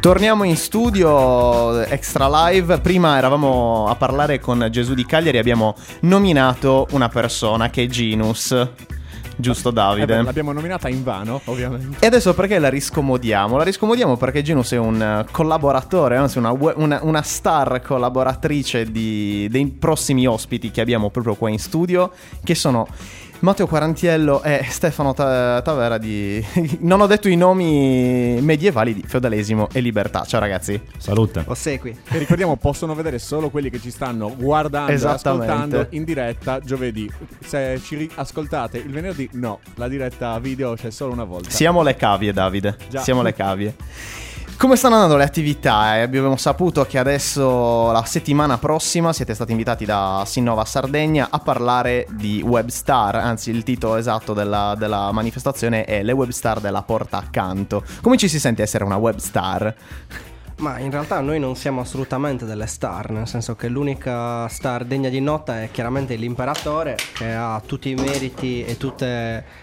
Torniamo in studio Extra Live. Prima eravamo a parlare con Gesù di Cagliari. Abbiamo nominato una persona che è Ginus. Giusto, Davide? L'abbiamo nominata invano, ovviamente. E adesso perché la riscomodiamo? La riscomodiamo perché Ginus è un collaboratore, anzi una star collaboratrice dei prossimi ospiti che abbiamo proprio qua in studio, che sono Matteo Quarantiello e Stefano Tavera di... Non ho detto i nomi medievali di Feudalesimo e Libertà. Ciao ragazzi. Salute. Ossequi. E ricordiamo, possono vedere solo quelli che ci stanno guardando e ascoltando in diretta giovedì. Se ci ascoltate il venerdì, no, la diretta video c'è solo una volta. Siamo le cavie, Davide. Già. Siamo le cavie. Come stanno andando le attività? Abbiamo saputo che adesso, la settimana prossima, siete stati invitati da Sinnova Sardegna a parlare di Webstar. Anzi, il titolo esatto della manifestazione è Le Webstar della porta accanto. Come ci si sente essere una Webstar? Ma in realtà noi non siamo assolutamente delle star, nel senso che l'unica star degna di nota è chiaramente l'imperatore, che ha tutti i meriti e tutte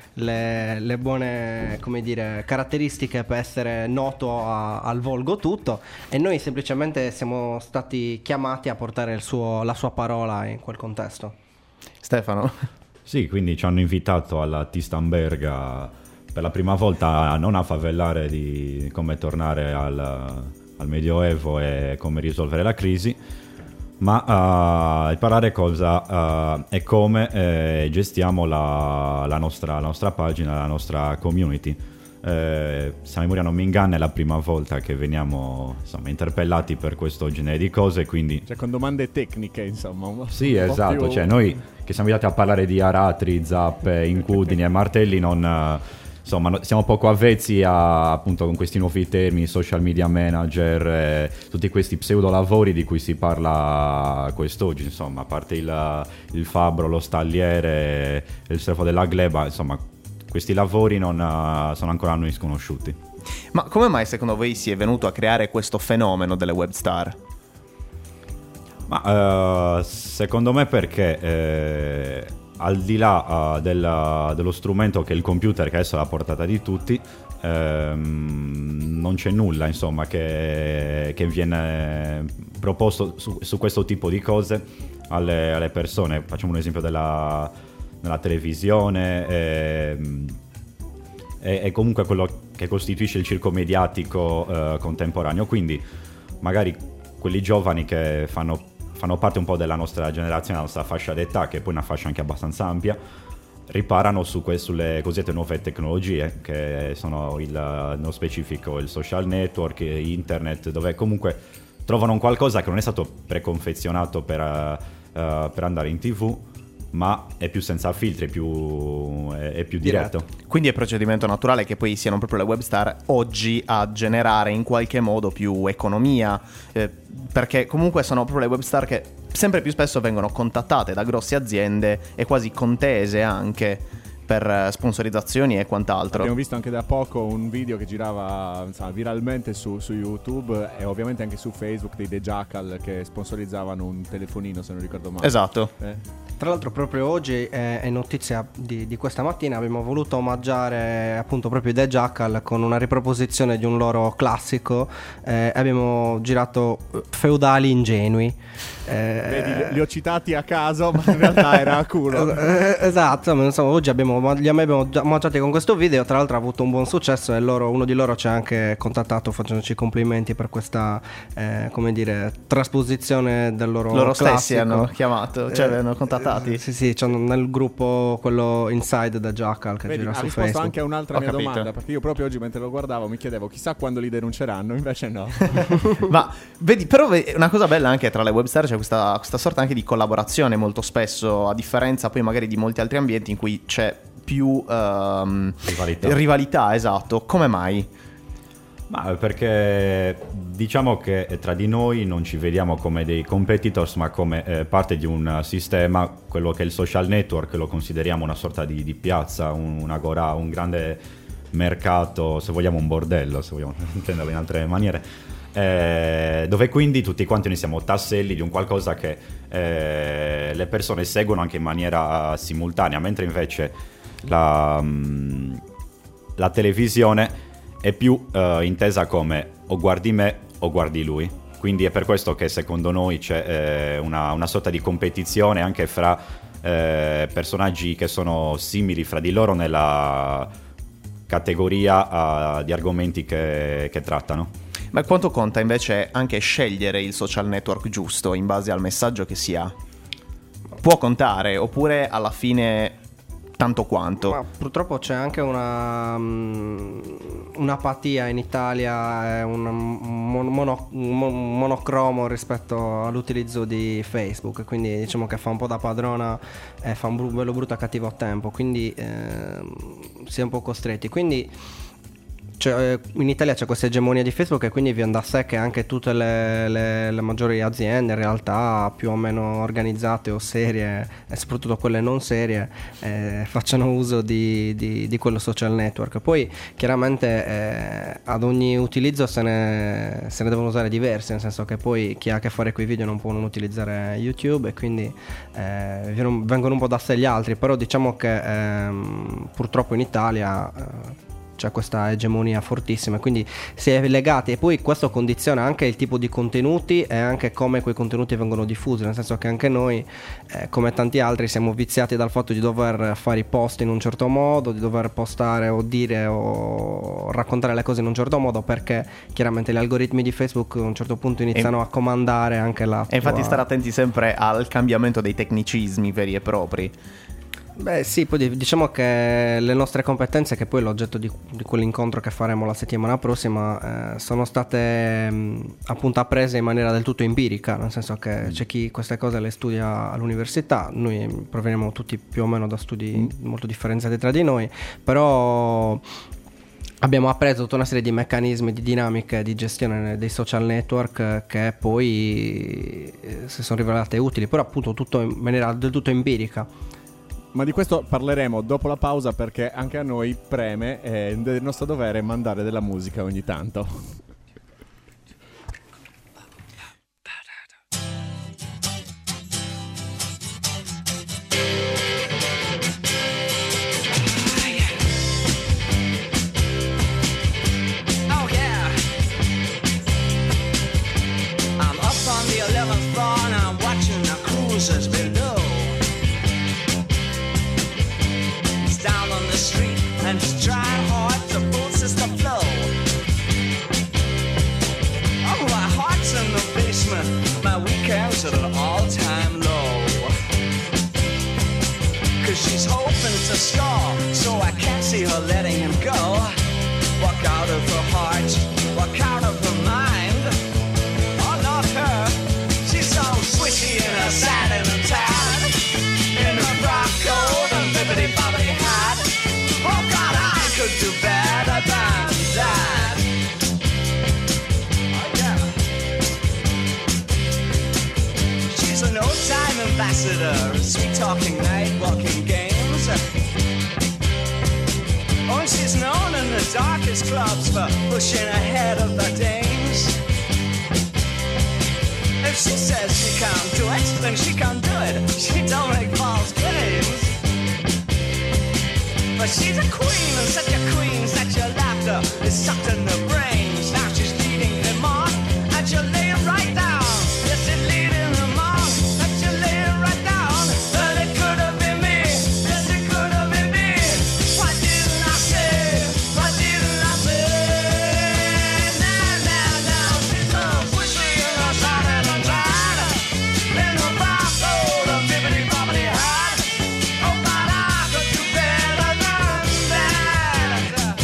le buone, come dire, caratteristiche per essere noto al volgo tutto, e noi semplicemente siamo stati chiamati a portare la sua parola in quel contesto. Stefano? Sì, quindi ci hanno invitato alla Tistamberga per la prima volta non a favellare di come tornare al Medioevo e come risolvere la crisi, ma a parlare cosa e come gestiamo la nostra pagina, la nostra community. Se la memoria non mi inganna è la prima volta che veniamo, insomma, interpellati per questo genere di cose, quindi... Cioè con domande tecniche, insomma. Sì, esatto, cioè noi che siamo abituati a parlare di aratri, zappe, incudini e martelli insomma, siamo poco avvezzi appunto con questi nuovi termini, social media manager, tutti questi pseudo lavori di cui si parla quest'oggi, insomma, a parte il fabbro, lo stalliere, il servo della gleba, insomma, questi lavori sono ancora a noi sconosciuti. Ma come mai secondo voi si è venuto a creare questo fenomeno delle webstar? Ma secondo me perché... al di là dello strumento che è il computer, che adesso è alla portata di tutti, non c'è nulla, insomma, che viene proposto su questo tipo di cose alle persone. Facciamo un esempio della televisione e comunque quello che costituisce il circo mediatico contemporaneo, quindi magari quelli giovani che fanno parte un po' della nostra generazione, la nostra fascia d'età, che è poi una fascia anche abbastanza ampia, riparano sulle cosiddette nuove tecnologie, che sono nello specifico il social network, internet, dove comunque trovano un qualcosa che non è stato preconfezionato per andare in TV, ma è più senza filtri, è più diretto. Quindi è procedimento naturale che poi siano proprio le webstar oggi a generare in qualche modo più economia, perché comunque sono proprio le webstar che sempre più spesso vengono contattate da grosse aziende e quasi contese anche per sponsorizzazioni e quant'altro. Abbiamo visto anche da poco un video che girava, insomma, viralmente su YouTube e ovviamente anche su Facebook, dei The Jackal che sponsorizzavano un telefonino, se non ricordo male. Esatto. Tra l'altro proprio oggi è notizia di questa mattina, abbiamo voluto omaggiare appunto proprio i The Jackal con una riproposizione di un loro classico, abbiamo girato Feudali ingenui. Vedi, li ho citati a caso, ma in realtà era a culo. Esatto, insomma, oggi li abbiamo omaggiati con questo video, tra l'altro ha avuto un buon successo e uno di loro ci ha anche contattato facendoci complimenti per questa come dire, trasposizione del loro classico. Stessi hanno chiamato, cioè hanno contattati. Sì, c'è nel gruppo quello Inside the Jackal che gira su Facebook. Ha risposto anche a un'altra mia capito. domanda, perché io proprio oggi mentre lo guardavo mi chiedevo chissà quando li denunceranno, invece no. Ma vedi, però una cosa bella anche tra le webstar c'è questa sorta anche di collaborazione molto spesso, a differenza poi magari di molti altri ambienti in cui c'è più rivalità, esatto. Come mai? Ma perché diciamo che tra di noi non ci vediamo come dei competitors, ma come parte di un sistema, quello che è il social network, lo consideriamo una sorta di piazza, un'agorà, un grande mercato, se vogliamo un bordello, se vogliamo intenderlo in altre maniere, dove quindi tutti quanti noi siamo tasselli di un qualcosa che le persone seguono anche in maniera simultanea, mentre invece la televisione è più intesa come o guardi me o guardi lui. Quindi è per questo che secondo noi c'è una sorta di competizione anche fra personaggi che sono simili fra di loro nella categoria di argomenti che trattano. Ma quanto conta invece anche scegliere il social network giusto in base al messaggio che si ha? Può contare, oppure alla fine tanto quanto? Ma purtroppo c'è anche un'apatia in Italia, un monocromo rispetto all'utilizzo di Facebook, quindi diciamo che fa un po' da padrona e fa un bello brutto a cattivo tempo, quindi si è un po' costretti. Quindi in Italia c'è questa egemonia di Facebook e quindi viene da sé che anche tutte le maggiori aziende in realtà più o meno organizzate o serie, e soprattutto quelle non serie, facciano uso di quello social network. Poi chiaramente ad ogni utilizzo se ne devono usare diversi, nel senso che poi chi ha a che fare con i video non può non utilizzare YouTube e quindi vengono un po' da sé gli altri, però diciamo che purtroppo in Italia c'è questa egemonia fortissima, quindi si è legati, e poi questo condiziona anche il tipo di contenuti e anche come quei contenuti vengono diffusi, nel senso che anche noi come tanti altri siamo viziati dal fatto di dover fare i post in un certo modo, di dover postare o dire o raccontare le cose in un certo modo, perché chiaramente gli algoritmi di Facebook a un certo punto iniziano a comandare anche la e infatti stare attenti sempre al cambiamento dei tecnicismi veri e propri. Beh sì, poi diciamo che le nostre competenze, che poi è l'oggetto di quell'incontro che faremo la settimana prossima, sono state appunto apprese in maniera del tutto empirica, nel senso che c'è chi queste cose le studia all'università, noi proveniamo tutti più o meno da studi molto differenziati tra di noi, però abbiamo appreso tutta una serie di meccanismi, di dinamiche di gestione dei social network che poi si sono rivelate utili, però appunto tutto in maniera del tutto empirica. Ma di questo parleremo dopo la pausa, perché anche a noi preme, è del nostro dovere mandare della musica ogni tanto. Oh yeah. I'm up on the 11th floor and I'm watching the cruisers below. Down on the street and he's trying hard to boost the flow. Oh, my heart's in the basement, my weekend's at an all-time low. Cause she's hoping to score, so I can't see her letting him go. Walk out of her heart, walk out of her mind. Oh, not her, she's so swishy in her satin and tan, in her frock coat and bibbidi-bobbidi hat. Oh God, I could do better than that. Oh yeah. She's an old-time ambassador, sweet-talking, night-walking games. Oh, and she's known in the darkest clubs for pushing ahead of the dames. If she says she can't do it, then she can't do it. She don't make false claims. But she's a queen, and such a queen, such a laughter is sucked in the brains. Now she's leading him on, and she'll lay him right down. Yes, she's leading him on, and she'll lay him right down. Well, it could have been me, yes, it could have been me. Why didn't I say, why didn't I say? Now, she's so swishy in her satin and tan, in her frock coat, a bibbidi-bobbidi hat. Oh, but I could do better than that.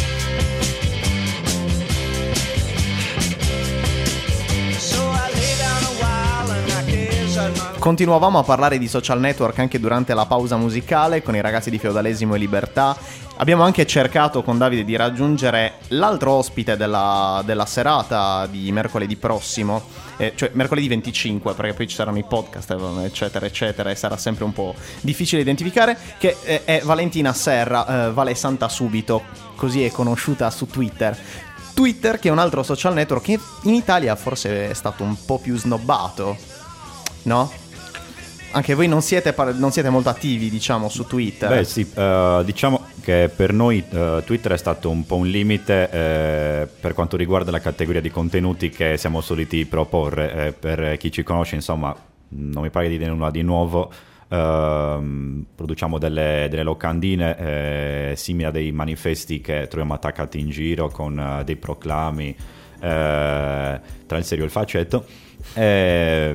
So I lay down a while and I gaze at my... Continuavamo a parlare di social network anche durante la pausa musicale con i ragazzi di Feudalesimo e Libertà. Abbiamo anche cercato con Davide di raggiungere l'altro ospite della serata di mercoledì prossimo, cioè mercoledì 25, perché poi ci saranno i podcast eccetera eccetera e sarà sempre un po' difficile identificare, che è Valentina Serra, Vale Santa Subito, così è conosciuta su Twitter, che è un altro social network che in Italia forse è stato un po' più snobbato, no? Anche voi non siete molto attivi, diciamo, su Twitter. Beh sì, diciamo che per noi Twitter è stato un po' un limite per quanto riguarda la categoria di contenuti che siamo soliti proporre. Per chi ci conosce, insomma, non mi pare di dire nulla di nuovo. Produciamo delle locandine simili a dei manifesti che troviamo attaccati in giro con dei proclami tra il serio e il faccetto, e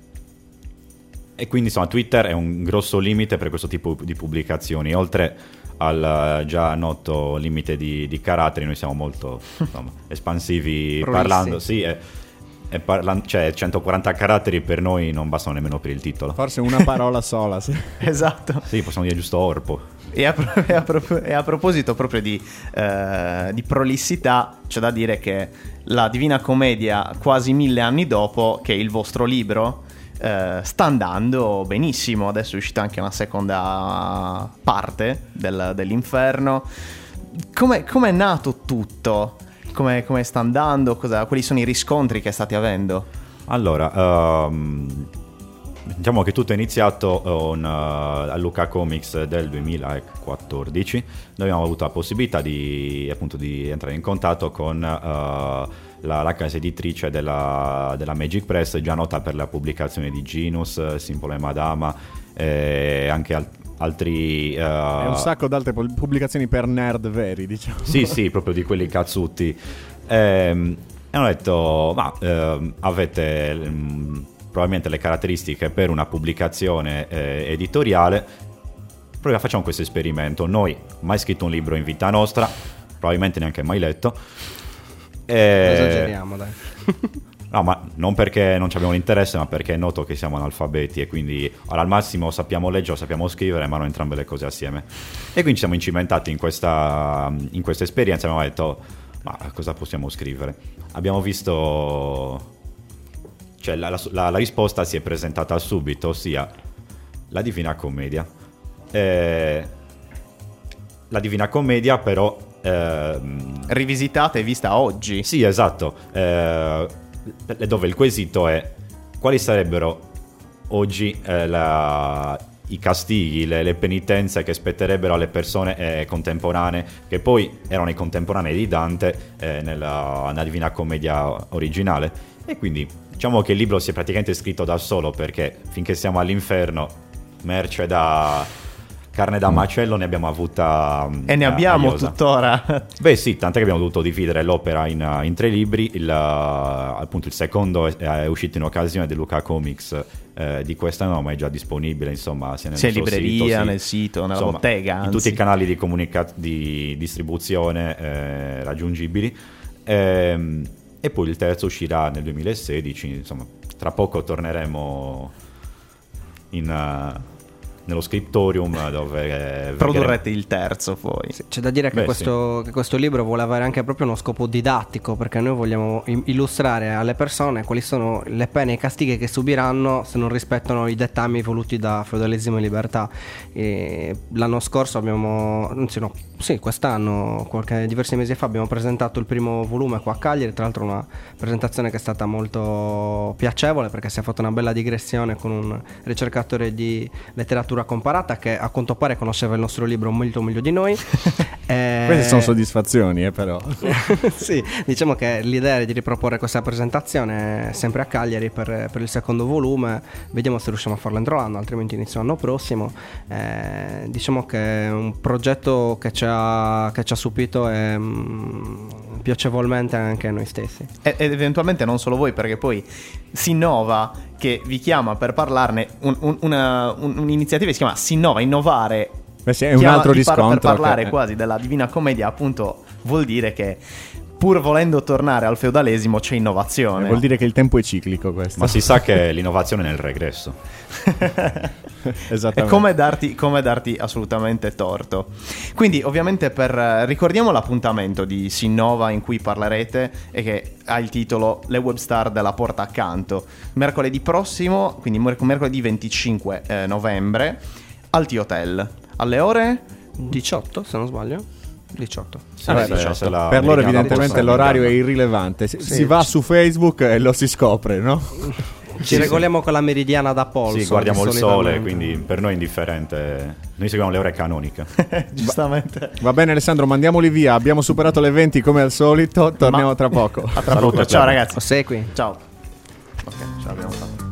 quindi insomma Twitter è un grosso limite per questo tipo di pubblicazioni. Oltre al già noto limite di caratteri, noi siamo molto insomma, espansivi parlando, sì, cioè 140 caratteri per noi non bastano nemmeno per il titolo. Forse una parola sola, sì. Esatto. Sì, possiamo dire giusto orpo. E a proposito proprio di prolissità, c'è da dire che la Divina Commedia, quasi 1000 anni dopo, che è il vostro libro, sta andando benissimo. Adesso è uscita anche una seconda parte dell'Inferno. Com'è nato tutto? Come sta andando? Quali sono i riscontri che state avendo? Allora, diciamo che tutto è iniziato a Lucca Comics del 2014, dove abbiamo avuto la possibilità di entrare in contatto con la casa editrice della Magic Press, già nota per la pubblicazione di Genus, Simple e Madama, e anche altri e un sacco di altre pubblicazioni per nerd veri, diciamo. Sì, proprio di quelli cazzuti. E hanno detto avete probabilmente le caratteristiche per una pubblicazione editoriale, facciamo questo esperimento. Noi mai scritto un libro in vita nostra, probabilmente neanche mai letto. Esageriamo, dai. No, ma non perché non abbiamo l'interesse, ma perché è noto che siamo analfabeti e quindi al massimo sappiamo leggere, sappiamo scrivere, ma non entrambe le cose assieme. E quindi ci siamo incimentati in questa esperienza e abbiamo detto, ma cosa possiamo scrivere? Abbiamo visto, cioè la risposta si è presentata subito, ossia la Divina Commedia. La Divina Commedia però rivisitata e vista oggi. Sì, esatto. Dove il quesito è quali sarebbero oggi i castighi, le penitenze che spetterebbero alle persone contemporanee, che poi erano i contemporanei di Dante nella Divina Commedia originale. E quindi diciamo che il libro si è praticamente scritto da solo, perché finché siamo all'inferno, merce da carne da macello ne abbiamo avuta e ne abbiamo tuttora. Beh sì, tant'è che abbiamo dovuto dividere l'opera in 3 libri. Appunto il secondo è uscito in occasione del Lucca Comics di quest'anno, ma è già disponibile, insomma, sia nel c'è nostro libreria, sito, nel sito, nella insomma, bottega, in tutti i canali di distribuzione raggiungibili. E poi il terzo uscirà nel 2016, insomma, tra poco torneremo nello scriptorium dove produrrete il terzo poi. Sì, c'è da dire che questo libro vuole avere anche proprio uno scopo didattico, perché noi vogliamo illustrare alle persone quali sono le pene e i castighi che subiranno se non rispettano i dettami voluti da feudalesimo e libertà. L'anno scorso quest'anno, diversi mesi fa, abbiamo presentato il primo volume qua a Cagliari, tra l'altro una presentazione che è stata molto piacevole, perché si è fatta una bella digressione con un ricercatore di letteratura comparata che a quanto pare conosceva il nostro libro molto meglio di noi. Queste sono soddisfazioni, però. Sì, diciamo che l'idea è di riproporre questa presentazione sempre a Cagliari per il secondo volume. Vediamo se riusciamo a farlo entro l'anno, altrimenti inizio l'anno prossimo. Diciamo che è un progetto che ci ha stupito piacevolmente anche noi stessi. Ed eventualmente non solo voi, perché poi Sinnova, che vi chiama per parlarne, un'iniziativa che si chiama Sinnova Innovare. Sì, è un altro riscontro per parlare quasi della Divina Commedia, appunto, vuol dire che pur volendo tornare al feudalesimo c'è innovazione. Vuol dire che il tempo è ciclico, questo. Ma si sa che l'innovazione è nel regresso. Esattamente. È come darti assolutamente torto. Quindi ovviamente ricordiamo l'appuntamento di Sinnova in cui parlerete e che ha il titolo Le Webstar della porta accanto, mercoledì prossimo, quindi mercoledì 25 novembre al T-Hotel alle ore 18, se non sbaglio. 18. Per loro evidentemente l'orario è irrilevante. Si va su Facebook e lo si scopre, no? Ci regoliamo con la meridiana da polso. Sì, guardiamo il sole, quindi per noi è indifferente. Noi seguiamo le ore canoniche. Giustamente. Va bene Alessandro, mandiamoli via. Abbiamo superato le 20 come al solito. Torniamo tra poco. A tra poco. Ciao ragazzi. Segui. Ciao. Ok, ce l'abbiamo fatta.